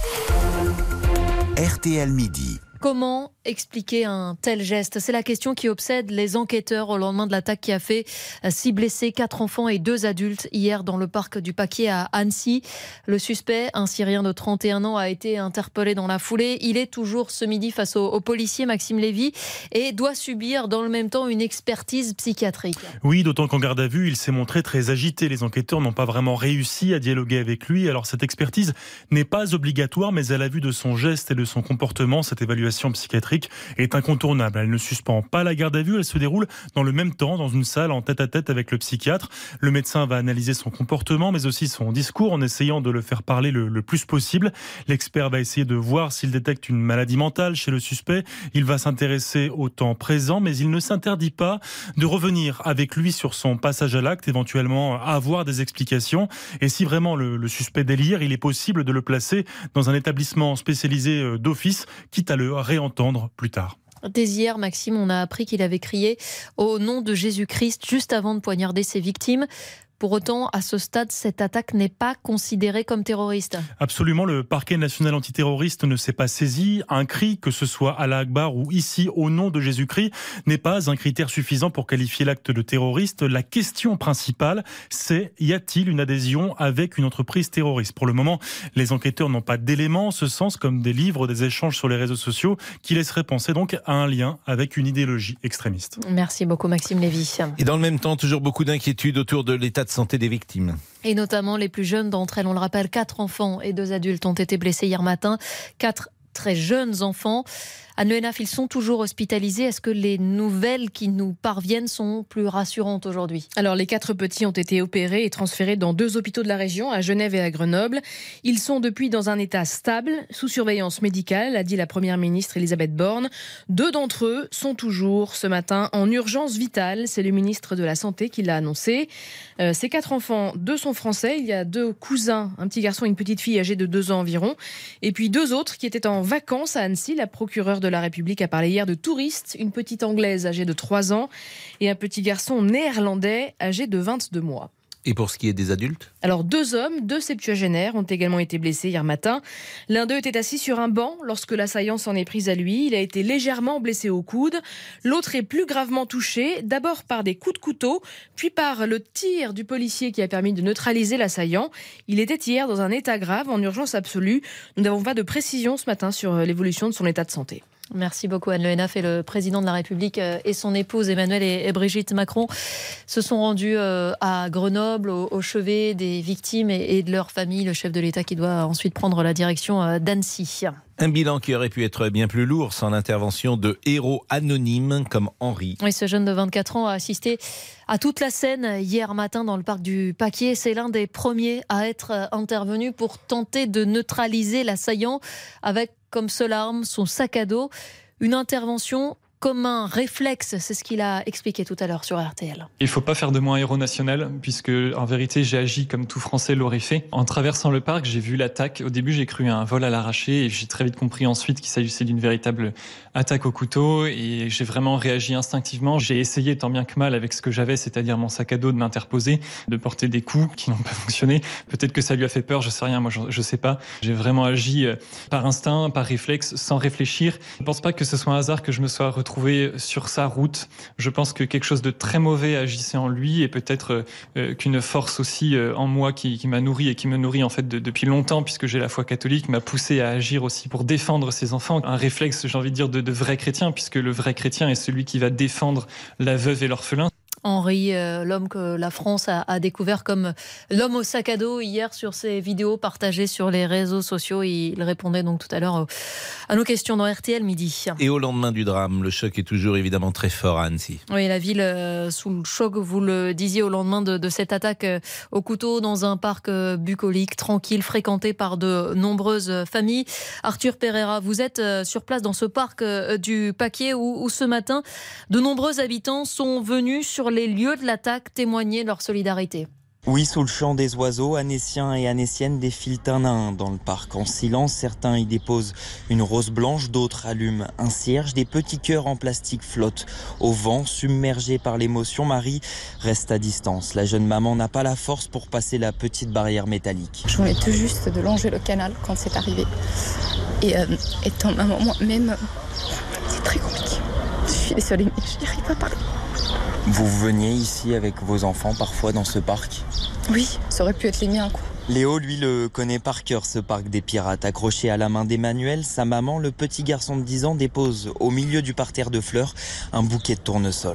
RTL Midi. Comment expliquer un tel geste? C'est la question qui obsède les enquêteurs au lendemain de l'attaque qui a fait 6 blessés, 4 enfants et 2 adultes hier dans le parc du Paquier à Annecy. Le suspect, un Syrien de 31 ans, a été interpellé dans la foulée. Il est toujours ce midi face au policier Maxime Lévy et doit subir dans le même temps une expertise psychiatrique. Oui, d'autant qu'en garde à vue, il s'est montré très agité. Les enquêteurs n'ont pas vraiment réussi à dialoguer avec lui. Alors cette expertise n'est pas obligatoire, mais à la vue de son geste et de son comportement, cette évaluation psychiatrique est incontournable. Elle ne suspend pas la garde à vue, elle se déroule dans le même temps dans une salle en tête-à-tête avec le psychiatre. Le médecin va analyser son comportement mais aussi son discours en essayant de le faire parler le plus possible. L'expert va essayer de voir s'il détecte une maladie mentale chez le suspect. Il va s'intéresser au temps présent mais il ne s'interdit pas de revenir avec lui sur son passage à l'acte, éventuellement avoir des explications. Et si vraiment le suspect délire, il est possible de le placer dans un établissement spécialisé d'office, quitte à le réentendre plus tard. Dès hier, Maxime, on a appris qu'il avait crié au nom de Jésus-Christ juste avant de poignarder ses victimes. Pour autant, à ce stade, cette attaque n'est pas considérée comme terroriste. Absolument, le parquet national antiterroriste ne s'est pas saisi. Un cri, que ce soit Allah Akbar ou ici au nom de Jésus-Christ, n'est pas un critère suffisant pour qualifier l'acte de terroriste. La question principale, c'est y a-t-il une adhésion avec une entreprise terroriste? Pour le moment, les enquêteurs n'ont pas d'éléments en ce sens, comme des livres, des échanges sur les réseaux sociaux, qui laisseraient penser donc à un lien avec une idéologie extrémiste. Merci beaucoup, Maxime Lévy. Et dans le même temps, toujours beaucoup d'inquiétudes autour de l'état de santé des victimes. Et notamment les plus jeunes d'entre elles. On le rappelle, 4 enfants et 2 adultes ont été blessés hier matin. 4 très jeunes enfants. Anne Le Hénaff, ils sont toujours hospitalisés. Est-ce que les nouvelles qui nous parviennent sont plus rassurantes aujourd'hui? Alors, les 4 petits ont été opérés et transférés dans 2 hôpitaux de la région, à Genève et à Grenoble. Ils sont depuis dans un état stable, sous surveillance médicale, a dit la première ministre Elisabeth Borne. 2 d'entre eux sont toujours ce matin en urgence vitale. C'est le ministre de la Santé qui l'a annoncé. Ces 4 enfants, 2 sont français. Il y a 2 cousins, un petit garçon et une petite fille âgée de 2 ans environ. Et puis 2 autres qui étaient en vacances à Annecy. La procureure de la République a parlé hier de touristes, une petite anglaise âgée de 3 ans et un petit garçon néerlandais âgé de 22 mois. Et pour ce qui est des adultes ? Alors 2 hommes, 2 septuagénaires ont également été blessés hier matin. L'un d'eux était assis sur un banc lorsque l'assaillant s'en est pris à lui. Il a été légèrement blessé au coude. L'autre est plus gravement touché, d'abord par des coups de couteau, puis par le tir du policier qui a permis de neutraliser l'assaillant. Il était hier dans un état grave, en urgence absolue. Nous n'avons pas de précision ce matin sur l'évolution de son état de santé. Merci beaucoup Anne Le Hénaff. Et le président de la République et son épouse Emmanuel et Brigitte Macron se sont rendus à Grenoble au chevet des victimes et de leurs familles. Le chef de l'État qui doit ensuite prendre la direction d'Annecy. Un bilan qui aurait pu être bien plus lourd sans l'intervention de héros anonymes comme Henri. Oui, ce jeune de 24 ans a assisté à toute la scène hier matin dans le parc du Paquier. C'est l'un des premiers à être intervenu pour tenter de neutraliser l'assaillant avec comme seule arme son sac à dos. Une intervention comme un réflexe, c'est ce qu'il a expliqué tout à l'heure sur RTL. Il ne faut pas faire de moi un héros national, puisque en vérité j'ai agi comme tout Français l'aurait fait. En traversant le parc, j'ai vu l'attaque. Au début j'ai cru à un vol à l'arraché et j'ai très vite compris ensuite qu'il s'agissait d'une véritable attaque au couteau et j'ai vraiment réagi instinctivement. J'ai essayé tant bien que mal avec ce que j'avais, c'est-à-dire mon sac à dos, de m'interposer, de porter des coups qui n'ont pas fonctionné. Peut-être que ça lui a fait peur, je sais rien, moi je sais pas. J'ai vraiment agi par instinct, par réflexe, sans réfléchir. Je ne pense pas que ce soit un hasard que je me sois retrouvé sur sa route. Je pense que quelque chose de très mauvais agissait en lui et peut-être qu'une force aussi en moi qui m'a nourri et qui me nourrit en fait depuis longtemps, puisque j'ai la foi catholique, m'a poussé à agir aussi pour défendre ses enfants. Un réflexe, j'ai envie de dire, de vrai chrétien, puisque le vrai chrétien est celui qui va défendre la veuve et l'orphelin. Henri, l'homme que la France a découvert comme l'homme au sac à dos hier sur ses vidéos partagées sur les réseaux sociaux. Il répondait donc tout à l'heure à nos questions dans RTL Midi. Et au lendemain du drame, le choc est toujours évidemment très fort à Annecy. Oui, la ville sous le choc, vous le disiez, au lendemain de cette attaque au couteau dans un parc bucolique, tranquille, fréquenté par de nombreuses familles. Arthur Pereira, vous êtes sur place dans ce parc du Paquier où ce matin, de nombreux habitants sont venus sur les lieux de l'attaque témoigner de leur solidarité. Oui, sous le chant des oiseaux, Annéciens et Annéciennes défilent un à un dans le parc. En silence, certains y déposent une rose blanche, d'autres allument un cierge. Des petits cœurs en plastique flottent au vent, submergés par l'émotion. Marie reste à distance. La jeune maman n'a pas la force pour passer la petite barrière métallique. Je venais tout juste de longer le canal quand c'est arrivé. Et étant maman moi-même, c'est très compliqué. Je suis désolée, mais je n'y arrive pas à parler. Vous veniez ici avec vos enfants parfois dans ce parc ? Oui, ça aurait pu être les miens, quoi. Léo, lui, le connaît par cœur, ce parc des pirates. Accroché à la main d'Emmanuel, sa maman, le petit garçon de 10 ans, dépose au milieu du parterre de fleurs un bouquet de tournesol.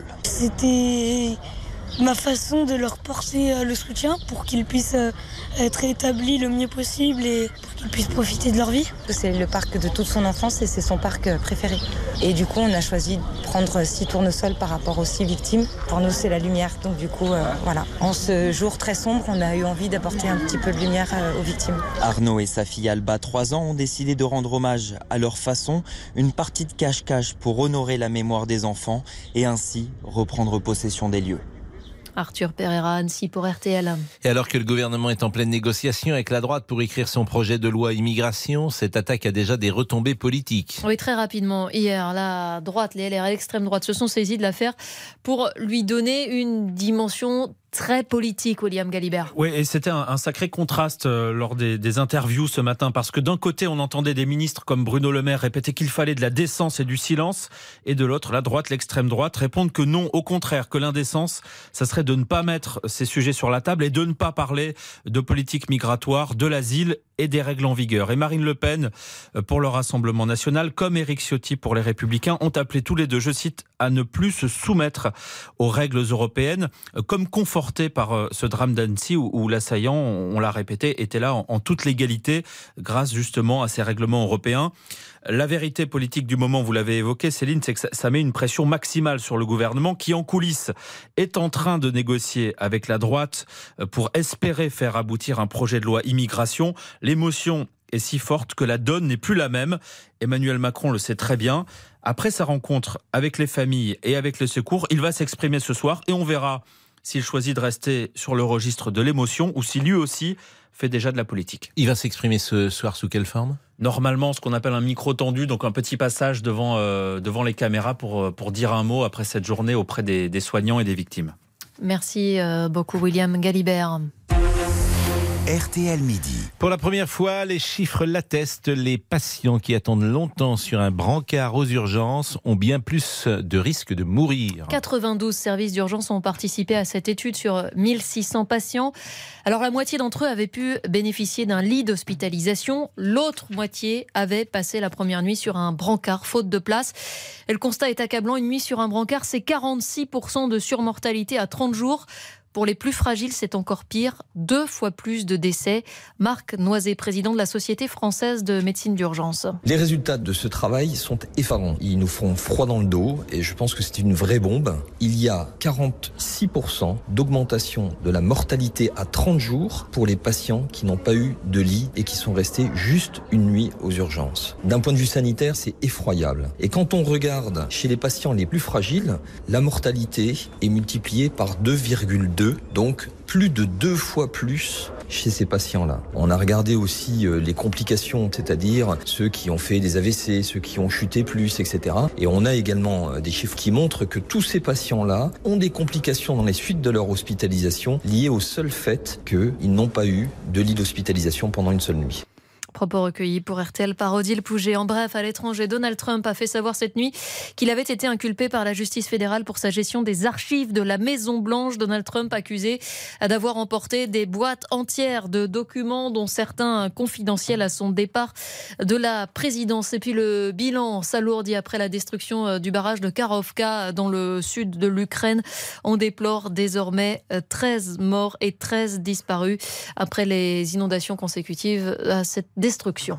C'était ma façon de leur porter le soutien pour qu'ils puissent être établis le mieux possible et pour qu'ils puissent profiter de leur vie. C'est le parc de toute son enfance et c'est son parc préféré. Et du coup, on a choisi de prendre 6 tournesols par rapport aux 6 victimes. Pour nous, c'est la lumière. Donc du coup, voilà. En ce jour très sombre, on a eu envie d'apporter un petit peu de lumière aux victimes. Arnaud et sa fille Alba, 3 ans, ont décidé de rendre hommage à leur façon, une partie de cache-cache pour honorer la mémoire des enfants et ainsi reprendre possession des lieux. Arthur Pereira, Annecy pour RTL. Et alors que le gouvernement est en pleine négociation avec la droite pour écrire son projet de loi immigration, cette attaque a déjà des retombées politiques. Oui, très rapidement. Hier, la droite, les LR et l'extrême droite se sont saisis de l'affaire pour lui donner une dimension très politique, William Galibert. Oui, et c'était un sacré contraste lors des interviews ce matin, parce que d'un côté, on entendait des ministres comme Bruno Le Maire répéter qu'il fallait de la décence et du silence, et de l'autre, la droite, l'extrême droite, répondent que non, au contraire, que l'indécence, ça serait de ne pas mettre ces sujets sur la table et de ne pas parler de politique migratoire, de l'asile et des règles en vigueur. Et Marine Le Pen, pour le Rassemblement national, comme Éric Ciotti pour les Républicains, ont appelé tous les deux, je cite, à ne plus se soumettre aux règles européennes, comme conforté par ce drame d'Annecy où l'assaillant, on l'a répété, était là en toute légalité grâce justement à ces règlements européens. La vérité politique du moment, vous l'avez évoqué, Céline, c'est que ça met une pression maximale sur le gouvernement qui, en coulisses, est en train de négocier avec la droite pour espérer faire aboutir un projet de loi immigration. L'émotion est si forte que la donne n'est plus la même. Emmanuel Macron le sait très bien. Après sa rencontre avec les familles et avec les secours, il va s'exprimer ce soir et on verra s'il choisit de rester sur le registre de l'émotion ou si lui aussi fait déjà de la politique. Il va s'exprimer ce soir sous quelle forme ? Normalement, ce qu'on appelle un micro tendu, donc un petit passage devant les caméras pour dire un mot après cette journée auprès des soignants et des victimes. Merci beaucoup William Galibert. RTL Midi. Pour la première fois, les chiffres l'attestent, les patients qui attendent longtemps sur un brancard aux urgences ont bien plus de risques de mourir. 92 services d'urgence ont participé à cette étude sur 1600 patients. Alors la moitié d'entre eux avaient pu bénéficier d'un lit d'hospitalisation. L'autre moitié avait passé la première nuit sur un brancard, faute de place. Et le constat est accablant. Une nuit sur un brancard, c'est 46% de surmortalité à 30 jours. Pour les plus fragiles, c'est encore pire, 2 fois plus de décès. Marc Noisé, président de la Société française de médecine d'urgence. Les résultats de ce travail sont effarants. Ils nous font froid dans le dos et je pense que c'est une vraie bombe. Il y a 46% d'augmentation de la mortalité à 30 jours pour les patients qui n'ont pas eu de lit et qui sont restés juste une nuit aux urgences. D'un point de vue sanitaire, c'est effroyable. Et quand on regarde chez les patients les plus fragiles, la mortalité est multipliée par 2,2. Donc plus de 2 fois plus chez ces patients-là. On a regardé aussi les complications, c'est-à-dire ceux qui ont fait des AVC, ceux qui ont chuté plus, etc. Et on a également des chiffres qui montrent que tous ces patients-là ont des complications dans les suites de leur hospitalisation liées au seul fait qu'ils n'ont pas eu de lit d'hospitalisation pendant une seule nuit. Propos recueillis pour RTL par Odile Pouget. En bref, à l'étranger, Donald Trump a fait savoir cette nuit qu'il avait été inculpé par la justice fédérale pour sa gestion des archives de la Maison-Blanche. Donald Trump accusé d'avoir emporté des boîtes entières de documents, dont certains confidentiels à son départ de la présidence. Et puis le bilan s'alourdit après la destruction du barrage de Karovka dans le sud de l'Ukraine. On déplore désormais 13 morts et 13 disparus après les inondations consécutives à cette destruction.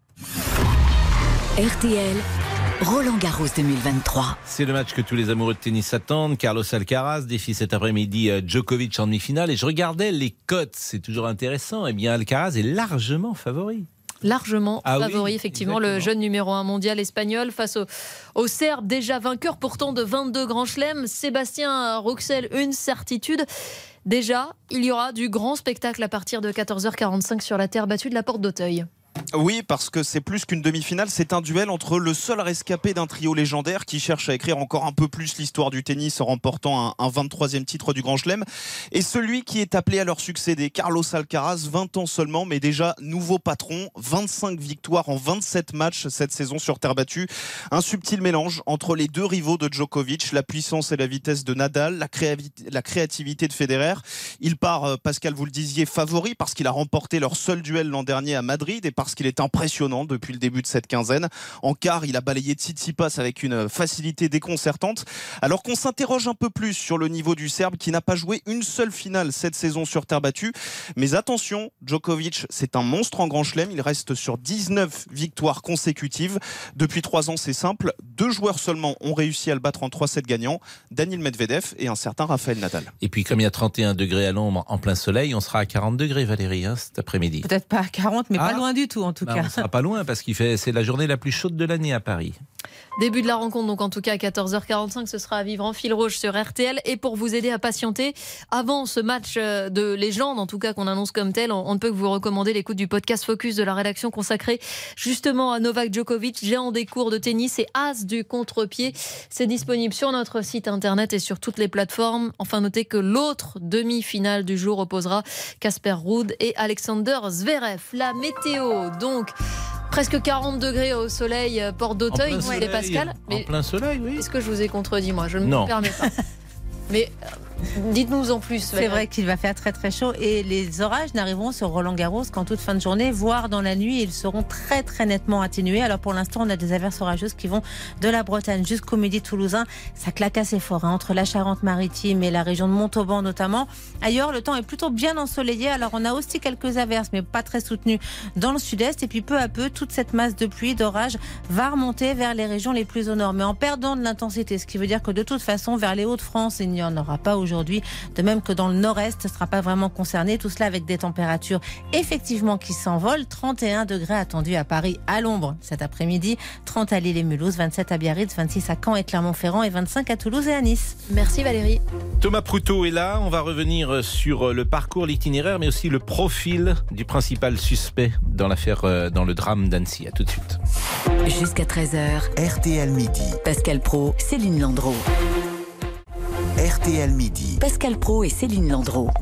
RTL, Roland-Garros 2023. C'est le match que tous les amoureux de tennis attendent. Carlos Alcaraz défie cet après-midi Djokovic en demi-finale. Et je regardais les cotes, c'est toujours intéressant. Eh bien, Alcaraz est largement favori. Largement favori, oui, effectivement, exactement. le jeune numéro 1 mondial espagnol face au Serbe, déjà vainqueur pourtant de 22 grands chelems. Sébastien Rouxel, une certitude. Déjà, il y aura du grand spectacle à partir de 14h45 sur la terre battue de la Porte d'Auteuil. Oui, parce que c'est plus qu'une demi-finale, c'est un duel entre le seul rescapé d'un trio légendaire qui cherche à écrire encore un peu plus l'histoire du tennis en remportant un 23e titre du Grand Chelem, et celui qui est appelé à leur succéder, Carlos Alcaraz, 20 ans seulement, mais déjà nouveau patron, 25 victoires en 27 matchs cette saison sur terre battue. Un subtil mélange entre les deux rivaux de Djokovic, la puissance et la vitesse de Nadal, la créativité de Federer. Il part, Pascal, vous le disiez, favori parce qu'il a remporté leur seul duel l'an dernier à Madrid et parce qu'il est impressionnant depuis le début de cette quinzaine. En quart, il a balayé Tsitsipas avec une facilité déconcertante. Alors qu'on s'interroge un peu plus sur le niveau du Serbe qui n'a pas joué une seule finale cette saison sur terre battue. Mais attention, Djokovic, c'est un monstre en Grand Chelem. Il reste sur 19 victoires consécutives. Depuis 3 ans, c'est simple. 2 joueurs seulement ont réussi à le battre en 3-7 gagnants. Daniil Medvedev et un certain Rafael Nadal. Et puis comme il y a 31 degrés à l'ombre en plein soleil, on sera à 40 degrés, Valérie, cet après-midi. Peut-être pas à 40, mais pas loin du tout en tout cas. On sera pas loin parce c'est la journée la plus chaude de l'année à Paris. Début de la rencontre, donc en tout cas à 14h45, ce sera à vivre en fil rouge sur RTL. Et pour vous aider à patienter, avant ce match de légende, en tout cas qu'on annonce comme tel, on ne peut que vous recommander l'écoute du podcast Focus de la rédaction consacré justement à Novak Djokovic, géant des cours de tennis et as du contre-pied. C'est disponible sur notre site internet et sur toutes les plateformes. Enfin, notez que l'autre demi-finale du jour opposera Casper Ruud et Alexander Zverev. La météo, donc... Presque 40 degrés au soleil, Porte d'Auteuil, les Pascal. Mais en plein soleil, oui. Est-ce que je vous ai contredit, moi? Je ne me permets pas. Mais dites-nous en plus. C'est vrai qu'il va faire très très chaud et les orages n'arriveront sur Roland-Garros qu'en toute fin de journée, voire dans la nuit. Ils seront très très nettement atténués. Alors pour l'instant, on a des averses orageuses qui vont de la Bretagne jusqu'au Midi toulousain. Ça claque assez fort entre la Charente-Maritime et la région de Montauban notamment. Ailleurs, le temps est plutôt bien ensoleillé. Alors on a aussi quelques averses, mais pas très soutenues dans le sud-est. Et puis peu à peu, toute cette masse de pluie, d'orage va remonter vers les régions les plus au nord, mais en perdant de l'intensité. Ce qui veut dire que de toute façon, vers les Hauts-de-France, il n'y en aura pas aujourd'hui. De même que dans le nord-est, ce ne sera pas vraiment concerné. Tout cela avec des températures effectivement qui s'envolent. 31 degrés attendus à Paris à l'ombre cet après-midi. 30 à Lille et Mulhouse, 27 à Biarritz, 26 à Caen et Clermont-Ferrand et 25 à Toulouse et à Nice. Merci Valérie. Thomas Proutot est là. On va revenir sur le parcours, l'itinéraire, mais aussi le profil du principal suspect dans l'affaire, dans le drame d'Annecy. À tout de suite. Jusqu'à 13h. RTL Midi. Pascal Praud, Céline Landreau. RTL Midi. Pascal Praud et Céline Landreau.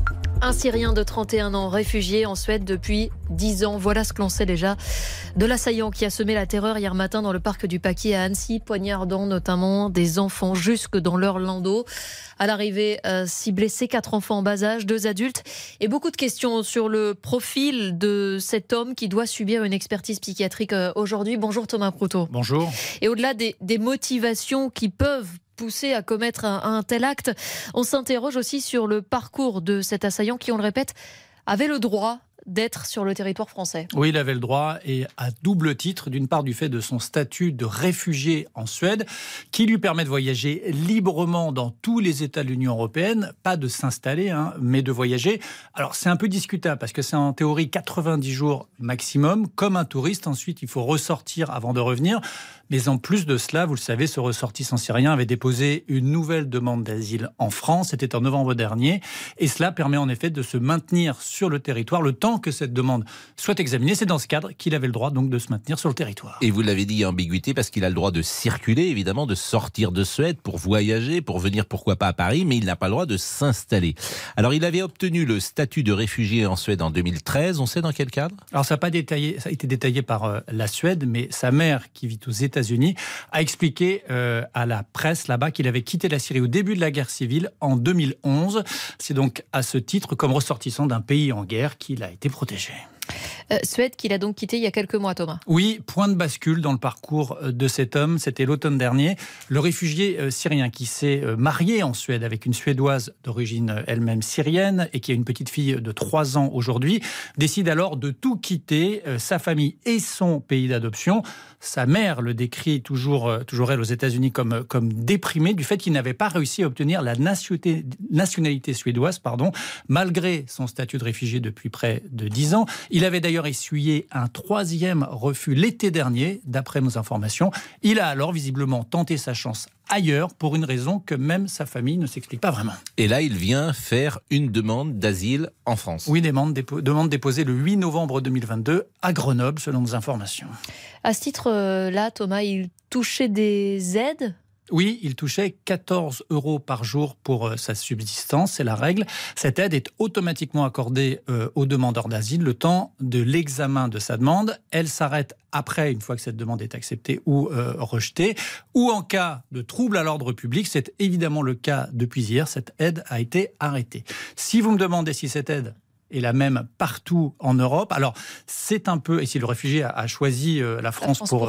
Un Syrien de 31 ans, réfugié en Suède depuis 10 ans. Voilà ce que l'on sait déjà de l'assaillant qui a semé la terreur hier matin dans le parc du Paquier à Annecy, poignardant notamment des enfants jusque dans leur landau. À l'arrivée, 6 blessés, 4 enfants en bas âge, 2 adultes. Et beaucoup de questions sur le profil de cet homme qui doit subir une expertise psychiatrique aujourd'hui. Bonjour Thomas Proutot. Bonjour. Et au-delà des motivations qui peuvent pousser à commettre un tel acte, on s'interroge aussi sur le parcours de cet assaillant qui, on le répète, avait le droit d'être sur le territoire français. Oui, il avait le droit, et à double titre, d'une part du fait de son statut de réfugié en Suède, qui lui permet de voyager librement dans tous les États de l'Union européenne, pas de s'installer, mais de voyager. Alors c'est un peu discutable, parce que c'est en théorie 90 jours maximum. Comme un touriste, ensuite il faut ressortir avant de revenir. Mais en plus de cela, vous le savez, ce ressortissant syrien avait déposé une nouvelle demande d'asile en France. C'était en novembre dernier. Et cela permet en effet de se maintenir sur le territoire le temps que cette demande soit examinée. C'est dans ce cadre qu'il avait le droit donc de se maintenir sur le territoire. Et vous l'avez dit, ambiguïté, parce qu'il a le droit de circuler, évidemment, de sortir de Suède pour voyager, pour venir pourquoi pas à Paris, mais il n'a pas le droit de s'installer. Alors il avait obtenu le statut de réfugié en Suède en 2013. On sait dans quel cadre ? Alors ça n'a pas détaillé, ça a été détaillé par la Suède, mais sa mère, qui vit aux États-Unis, a expliqué à la presse là-bas qu'il avait quitté la Syrie au début de la guerre civile en 2011. C'est donc à ce titre, comme ressortissant d'un pays en guerre, qu'il a été protégé. Suède qu'il a donc quitté il y a quelques mois, Thomas. Oui, point de bascule dans le parcours de cet homme. C'était l'automne dernier. Le réfugié syrien qui s'est marié en Suède avec une Suédoise d'origine elle-même syrienne et qui a une petite fille de 3 ans aujourd'hui, décide alors de tout quitter, sa famille et son pays d'adoption. Sa mère le décrit toujours elle aux États-Unis comme déprimé du fait qu'il n'avait pas réussi à obtenir la nationalité suédoise, malgré son statut de réfugié depuis près de 10 ans. Il avait d'ailleurs essuyé un 3e refus l'été dernier, d'après nos informations. Il a alors visiblement tenté sa chance ailleurs pour une raison que même sa famille ne s'explique pas vraiment. Et là, il vient faire une demande d'asile en France. Oui, demande déposée le 8 novembre 2022 à Grenoble, selon nos informations. À ce titre-là, Thomas, il touchait des aides ? Oui, il touchait 14 € par jour pour sa subsistance, c'est la règle. Cette aide est automatiquement accordée aux demandeurs d'asile le temps de l'examen de sa demande. Elle s'arrête après, une fois que cette demande est acceptée ou rejetée. Ou en cas de trouble à l'ordre public, c'est évidemment le cas depuis hier, cette aide a été arrêtée. Si vous me demandez si cette aide est la même partout en Europe. Alors, c'est un peu... Et si le réfugié a choisi la France pour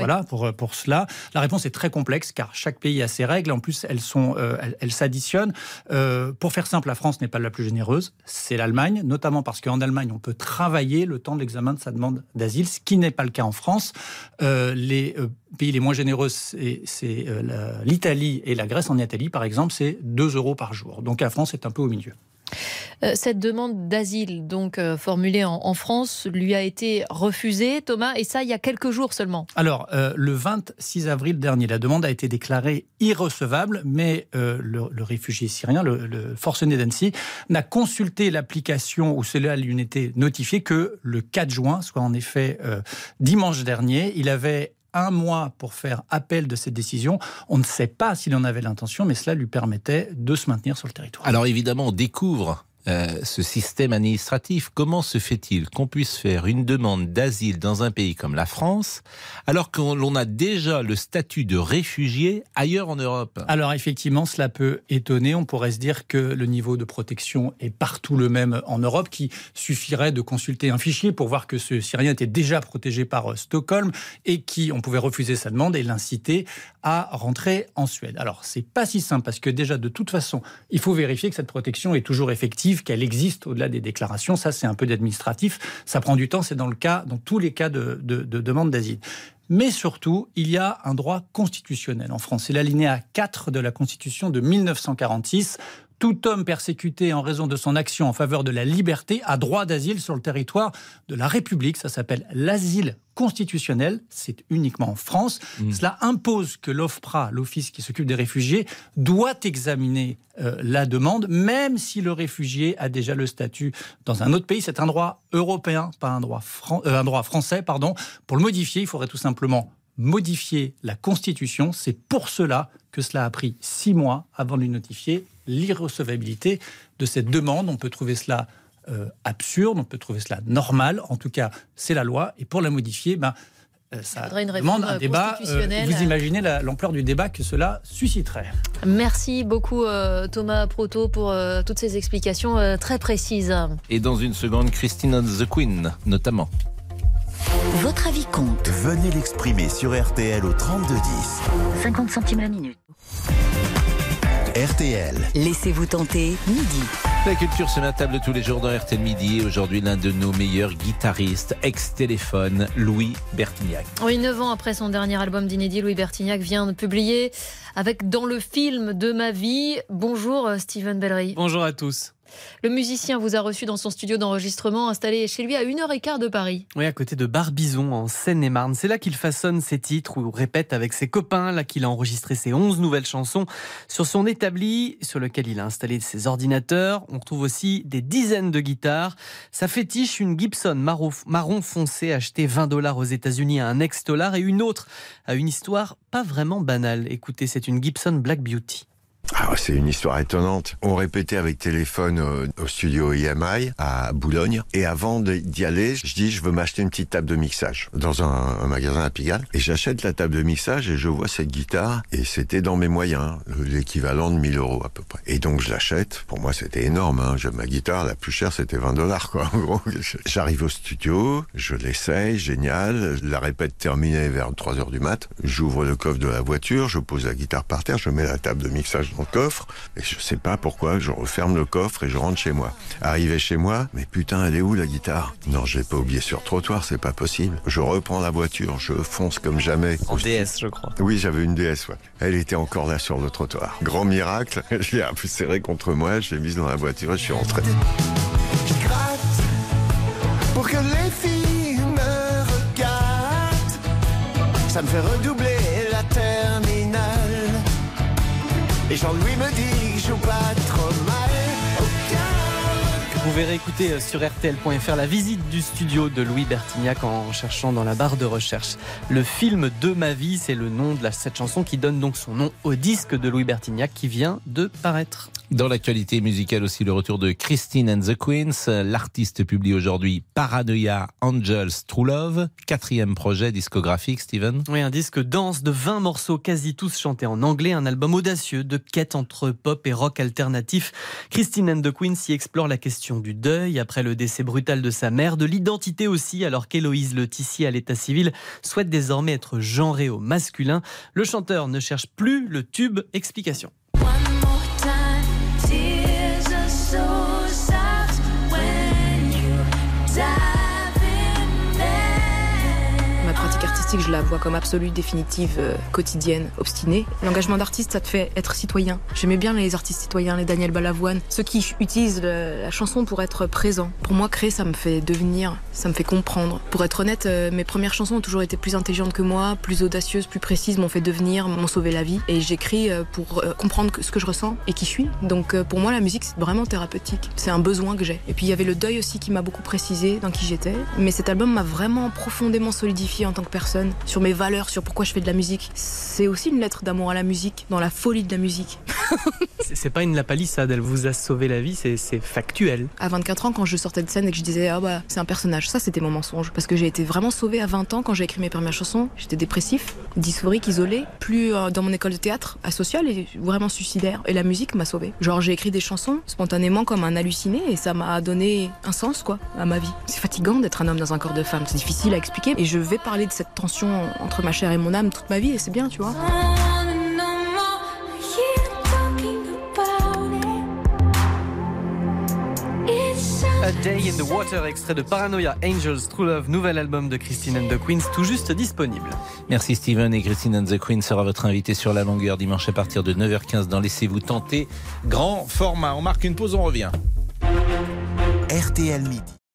cela, la réponse est très complexe, car chaque pays a ses règles. En plus, elles s'additionnent. Pour faire simple, la France n'est pas la plus généreuse. C'est l'Allemagne, notamment parce qu'en Allemagne, on peut travailler le temps de l'examen de sa demande d'asile, ce qui n'est pas le cas en France. Les pays les moins généreux, c'est l'Italie et la Grèce. En Italie, par exemple, c'est 2 € par jour. Donc la France est un peu au milieu. Cette demande d'asile, donc formulée en France, lui a été refusée, Thomas, et ça il y a quelques jours seulement. Alors, le 26 avril dernier, la demande a été déclarée irrecevable, mais le réfugié syrien, le forcené d'Annecy, n'a consulté l'application où cela lui n'était notifié que le 4 juin, soit en effet dimanche dernier. Il avait 1 mois pour faire appel de cette décision. On ne sait pas s'il en avait l'intention, mais cela lui permettait de se maintenir sur le territoire. Alors évidemment, on découvre ce système administratif. Comment se fait-il qu'on puisse faire une demande d'asile dans un pays comme la France, alors que l'on a déjà le statut de réfugié ailleurs en Europe ? Alors effectivement, cela peut étonner. On pourrait se dire que le niveau de protection est partout le même en Europe, qu'il suffirait de consulter un fichier pour voir que ce Syrien était déjà protégé par Stockholm et on pouvait refuser sa demande et l'inciter à rentrer en Suède. Alors, c'est pas si simple parce que déjà, de toute façon, il faut vérifier que cette protection est toujours effective, qu'elle existe au-delà des déclarations. Ça, c'est un peu d'administratif. Ça prend du temps. C'est dans tous les cas de demande d'asile. Mais surtout, il y a un droit constitutionnel en France. C'est l'alinéa 4 de la Constitution de 1946. Tout homme persécuté en raison de son action en faveur de la liberté a droit d'asile sur le territoire de la République. Ça s'appelle l'asile constitutionnel. C'est uniquement en France. Cela impose que l'OFPRA, l'Office qui s'occupe des réfugiés, doit examiner la demande, même si le réfugié a déjà le statut dans un autre pays. C'est un droit européen, pas un droit français. Pour le modifier, il faudrait tout simplement modifier la Constitution. C'est pour cela que cela a pris 6 mois avant de lui notifier l'irrecevabilité de cette demande. On peut trouver cela absurde, on peut trouver cela normal. En tout cas, c'est la loi. Et pour la modifier, ça demande un débat. Vous imaginez l'ampleur du débat que cela susciterait. Merci beaucoup Thomas Proto pour toutes ces explications très précises. Et dans une seconde, Christine and the Queen, notamment. Votre avis compte. Venez l'exprimer sur RTL au 3210. 50 centimes la minute. RTL. Laissez-vous tenter, midi. La culture se met à table tous les jours dans RTL Midi. Aujourd'hui, l'un de nos meilleurs guitaristes, ex-téléphone, Louis Bertignac. Oui, 9 ans après son dernier album d'inédit, Louis Bertignac vient de publier avec Dans le film de ma vie. Bonjour Steven Bellery. Bonjour à tous. Le musicien vous a reçu dans son studio d'enregistrement installé chez lui à 1h15 de Paris. Oui, à côté de Barbizon, en Seine-et-Marne. C'est là qu'il façonne ses titres ou répète avec ses copains. Là qu'il a enregistré ses 11 nouvelles chansons sur son établi, sur lequel il a installé ses ordinateurs. On retrouve aussi des dizaines de guitares. Sa fétiche, une Gibson marron foncé achetée $20 aux États-Unis à un ex-dollar, et une autre a une histoire pas vraiment banale. Écoutez, c'est une Gibson Black Beauty. C'est une histoire étonnante. On répétait avec téléphone au studio EMI à Boulogne. Et avant d'y aller, je dis, je veux m'acheter une petite table de mixage dans un magasin à Pigalle. Et j'achète la table de mixage et je vois cette guitare. Et c'était dans mes moyens, l'équivalent de 1 000 € à peu près. Et donc je l'achète. Pour moi, c'était énorme. Ma guitare, la plus chère, c'était $20, quoi. J'arrive au studio, je l'essaye, génial. La répète terminée vers 3h du mat. J'ouvre le coffre de la voiture, je pose la guitare par terre, je mets la table de mixage dans le coffre, et je sais pas pourquoi, je referme le coffre et je rentre chez moi. Arrivé chez moi, mais putain, elle est où la guitare? Non, je l'ai pas oubliée sur le trottoir, c'est pas possible. Je reprends la voiture, je fonce comme jamais. En DS, je crois. Oui, j'avais une DS, ouais. Elle était encore là sur le trottoir. Grand miracle, je l'ai un peu serrée contre moi, je l'ai mise dans la voiture et je suis rentré. Je gratte pour que les filles me regardent. Ça me fait redoubler la terminale. Et Jean-Louis me dit que je joue pas trop mal. Vous verrez écouter sur RTL.fr la visite du studio de Louis Bertignac en cherchant dans la barre de recherche. Le film de ma vie, c'est le nom de cette chanson qui donne donc son nom au disque de Louis Bertignac qui vient de paraître. Dans l'actualité musicale aussi, le retour de Christine and the Queens. L'artiste publie aujourd'hui Paranoia Angels True Love, 4e projet discographique, Steven. Oui, un disque dense de 20 morceaux, quasi tous chantés en anglais, un album audacieux de quête entre pop et rock alternatif. Christine and the Queens y explore la question du deuil après le décès brutal de sa mère, de l'identité aussi, alors qu'Héloïse Le Tissier à l'état civil souhaite désormais être genrée au masculin. Le chanteur ne cherche plus le tube. Explication. Ma pratique artistique, je la vois comme absolue, définitive, quotidienne, obstinée. L'engagement d'artiste, ça te fait être citoyen. J'aimais bien les artistes citoyens, les Daniel Balavoine, ceux qui utilisent la chanson pour être présent. Pour moi, créer, ça me fait devenir, ça me fait comprendre. Pour être honnête, mes premières chansons ont toujours été plus intelligentes que moi, plus audacieuses, plus précises, m'ont fait devenir, m'ont sauvé la vie. Et j'écris pour comprendre ce que je ressens et qui je suis. Donc pour moi, la musique, c'est vraiment thérapeutique. C'est un besoin que j'ai. Et puis il y avait le deuil aussi qui m'a beaucoup précisé dans qui j'étais. Mais cet album m'a vraiment profondément solidifié en tant que personne, sur mes valeurs, sur pourquoi je fais de la musique. C'est aussi une lettre d'amour à la musique, dans la folie de la musique. C'est pas une lapalissade, elle vous a sauvé la vie, c'est factuel. À 24 ans, quand je sortais de scène et que je disais c'est un personnage, ça c'était mon mensonge. Parce que j'ai été vraiment sauvée à 20 ans quand j'ai écrit mes premières chansons. J'étais dépressif, dysphorique, isolé, plus dans mon école de théâtre, asocial et vraiment suicidaire. Et la musique m'a sauvée. Genre j'ai écrit des chansons spontanément comme un halluciné et ça m'a donné un sens à ma vie. C'est fatigant d'être un homme dans un corps de femme, c'est difficile à expliquer. Et je vais parler de cette tension entre ma chair et mon âme toute ma vie et c'est bien, tu vois. A Day in the Water, extrait de Paranoia Angels True Love, nouvel album de Christine and the Queens, tout juste disponible. Merci Steven, et Christine and the Queens sera votre invité sur La Longueur dimanche à partir de 9h15 dans Laissez-vous tenter. Grand format, on marque une pause, on revient. RTL Midi.